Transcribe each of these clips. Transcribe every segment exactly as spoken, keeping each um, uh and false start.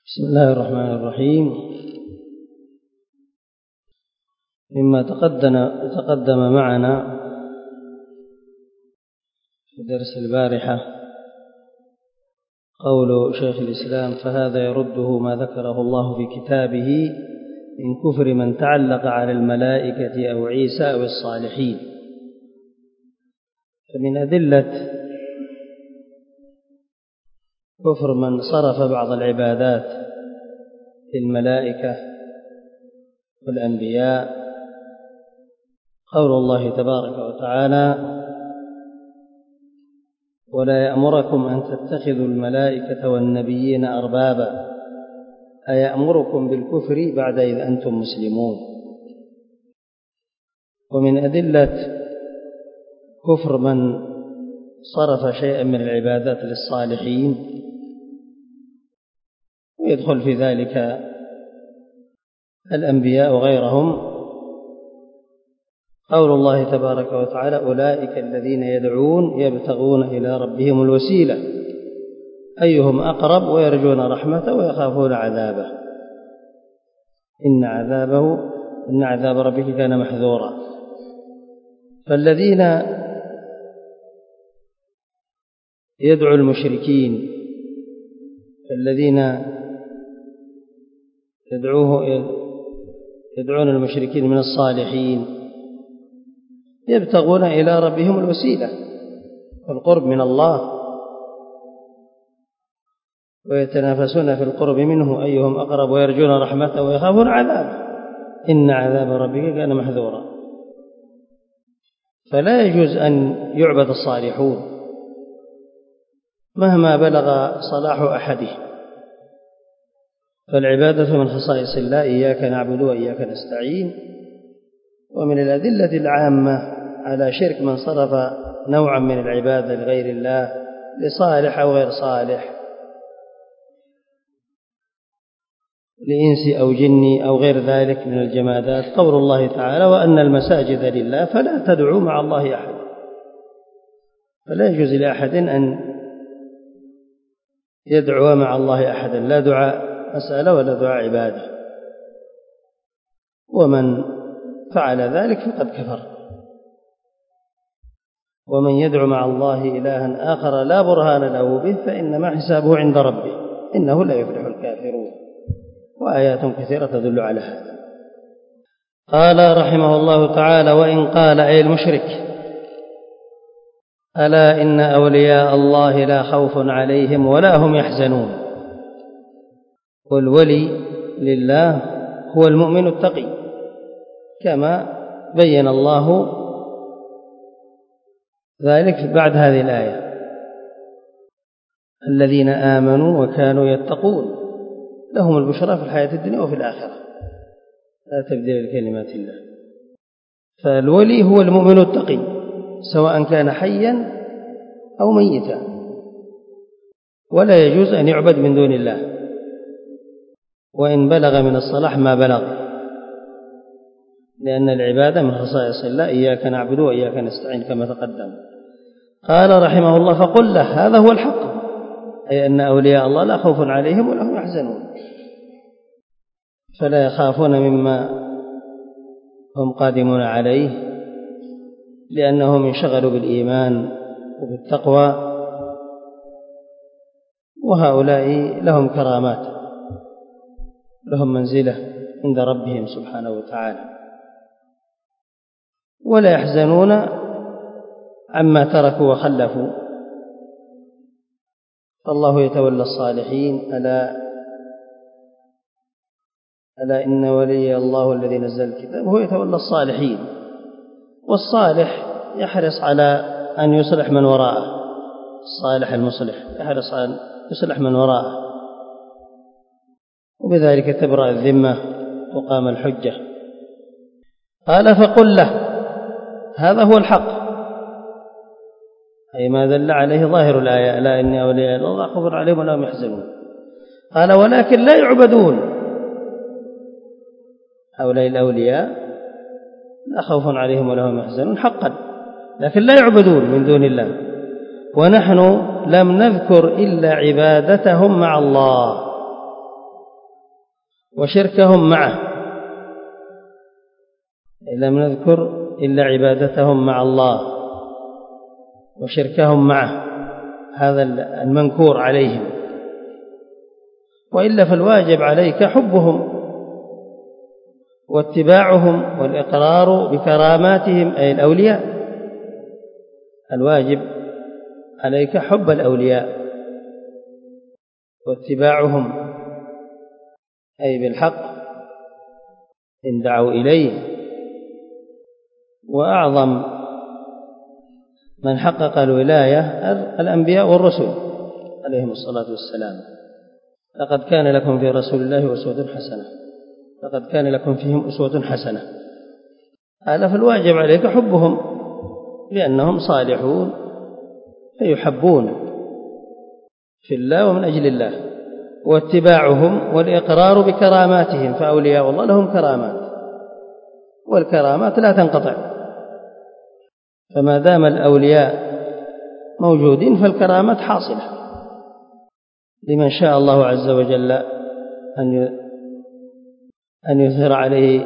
بسم الله الرحمن الرحيم. مما تقدم تقدم معنا في درس البارحة قول شيخ الإسلام: فهذا يرده ما ذكره الله في كتابه من كفر من تعلق على الملائكة أو عيسى أو الصالحين. فمن أدلة كفر من صرف بعض العبادات للملائكة والأنبياء قول الله تبارك وتعالى: ولا يأمركم أن تتخذوا الملائكة والنبيين أربابا أيأمركم بالكفر بعد إذ أنتم مسلمون. ومن أدلة كفر من صرف شيئا من العبادات للصالحين ويدخل في ذلك الأنبياء وغيرهم قول الله تبارك وتعالى: أولئك الذين يدعون يبتغون إلى ربهم الوسيلة أيهم أقرب ويرجون رحمته ويخافون عذابه إن عذابه إن عذاب ربك كان محذورا. فالذين يدعو المشركين الذين يدعوه يدعون المشركين من الصالحين يبتغون إلى ربهم الوسيلة والقرب من الله ويتنافسون في القرب منه أيهم أقرب ويرجون رحمته ويخافون عذابه إن عذاب ربك كان محذورا. فلا يجوز أن يعبد الصالحون مهما بلغ صلاح أحدهم، فالعبادة من خصائص الله: إياك نعبد وإياك نستعين. ومن الأدلة العامة على شرك من صرف نوعا من العبادة لغير الله لصالح أو غير صالح، لإنس أو جني أو غير ذلك من الجمادات، قول الله تعالى: وأن المساجد لله فلا تدعوا مع الله أحد. فلا يجوز لأحد أن يدعو مع الله أحدا، لا دعاء مسألة ولا دعاء عبادة، ومن فعل ذلك فقد كفر. ومن يدعو مع الله إلها آخر لا برهان له به فإنما حسابه عند ربه إنه لا يفلح الكافرون. وآيات كثيرة تدل على هذا. قال رحمه الله تعالى: وإن قال أي المشرك: ألا إن أولياء الله لا خوف عليهم ولا هم يحزنون. والولي لله هو المؤمن التقي كما بين الله ذلك بعد هذه الآية: الذين آمنوا وكانوا يتقون لهم البشرى في الحياة الدنيا وفي الآخرة لا تبديل لكلمات الله. فالولي هو المؤمن التقي سواء كان حيا أو ميتا، ولا يجوز أن يعبد من دون الله وإن بلغ من الصلاح ما بلغ، لأن العبادة من خصائص الله: إياك نعبد وإياك نستعين كما تقدم. قال رحمه الله: فقل له هذا هو الحق، أي أن أولياء الله لا خوف عليهم ولا هم يحزنون، فلا يخافون مما هم قادمون عليه لأنهم انشغلوا بالإيمان وبالتقوى، وهؤلاء لهم كرامات، لهم منزلة عند ربهم سبحانه وتعالى، ولا يحزنون عما تركوا وخلفوا. فالله يتولى الصالحين: ألا ألا إن ولي الله الذي نزل الكتاب هو يتولى الصالحين. والصالح يحرص على أن يصلح من وراءه، الصالح المصلح يحرص على أن يصلح من وراءه، وبذلك تبرأ الذمة وقام الحجة. قال: فقل له هذا هو الحق، أي ما دل عليه ظاهر الآية: ألا إن أولياء الله لا خوف عليهم ولا هم يحزنون. قال: ولكن لا يعبدون. هؤلاء الأولياء لا خوف عليهم ولا هم يحزنون حقا، لكن لا يعبدون من دون الله، ونحن لم نذكر إلا عبادتهم مع الله وشركهم معه، لم نذكر إلا عبادتهم مع الله وشركهم معه، هذا المنكور عليهم. وإلا فالواجب عليك حبهم واتباعهم والإقرار بكراماتهم أي الأولياء. الواجب عليك حب الأولياء واتباعهم أي بالحق إن دعوا إليه. وأعظم من حقق الولاية الأنبياء والرسل عليهم الصلاة والسلام. لقد كان لكم في رسول الله أسوة حسنة، لقد كان لكم فيهم أسوة حسنة. هذا فالواجب عليك حبهم لأنهم صالحون فيحبون في الله ومن أجل الله، واتباعهم والإقرار بكراماتهم، فأولياء الله لهم كرامات والكرامات لا تنقطع، فما دام الأولياء موجودين فالكرامات حاصلة لمن شاء الله عز وجل أن أن يظهر عليه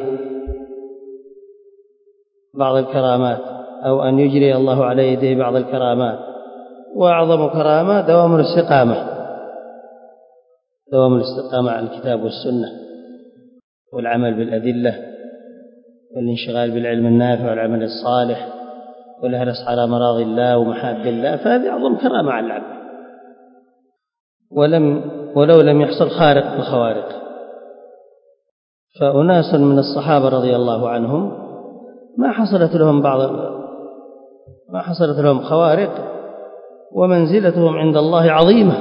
بعض الكرامات أو أن يجري الله على يديه بعض الكرامات. وأعظم كرامة دوام الاستقامة، دوام الاستقامة على الكتاب والسنة والعمل بالأدلة والانشغال بالعلم النافع والعمل الصالح والحرص على مراضي الله ومحاب الله، فهذه أعظم كرامة على العبد. ولم ولو لم يحصل خارق الخوارق، فأناس من الصحابة رضي الله عنهم ما حصلت لهم بعض ما حصلت لهم خوارق ومنزلتهم عند الله عظيمة،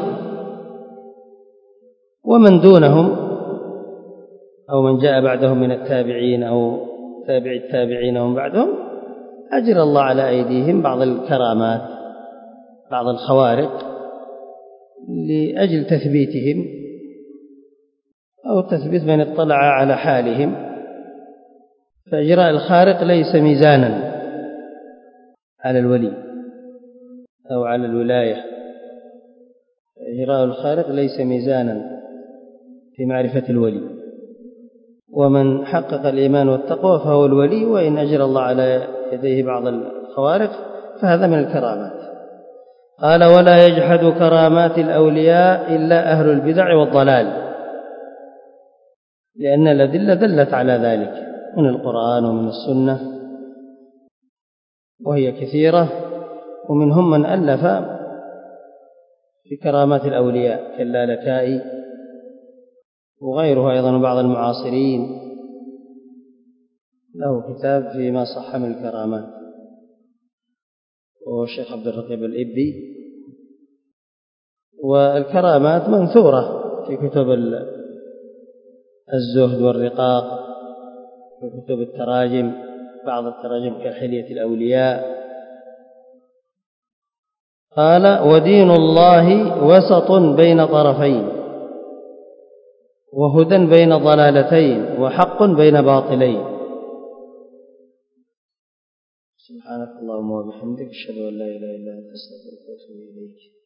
ومن دونهم أو من جاء بعدهم من التابعين أو تابع التابعين ومن بعدهم أجرى الله على أيديهم بعض الكرامات بعض الخوارق لأجل تثبيتهم أو تثبيت من اطلع على حالهم. فإجراء الخارق ليس ميزانا على الولي أو على الولاية، إجراء الخارق ليس ميزانا في معرفة الولي. ومن حقق الإيمان والتقوى فهو الولي، وإن أجرى الله على يديه بعض الخوارق فهذا من الكرامات. قال: ولا يجحد كرامات الأولياء إلا أهل البدع والضلال، لأن الأدلة دلت على ذلك من القرآن ومن السنة وهي كثيرة، ومنهم من ألف في كرامات الأولياء كاللالكائي وغيره أيضا، بعض المعاصرين له كتاب فيما صح من الكرامات، وهو الشيخ عبد الرقيب الإبي. والكرامات منثورة في كتب الزهد والرقاق، في كتب التراجم، بعض التراجم كحلية الأولياء. قال: ودين الله وسط بين طرفين، وهدى بين ضلالتين، وحق بين باطلين. سبحانك اللهم وبحمدك، أشهد أن لا إله إلا أنت، أستغفرك وأتوب إليك.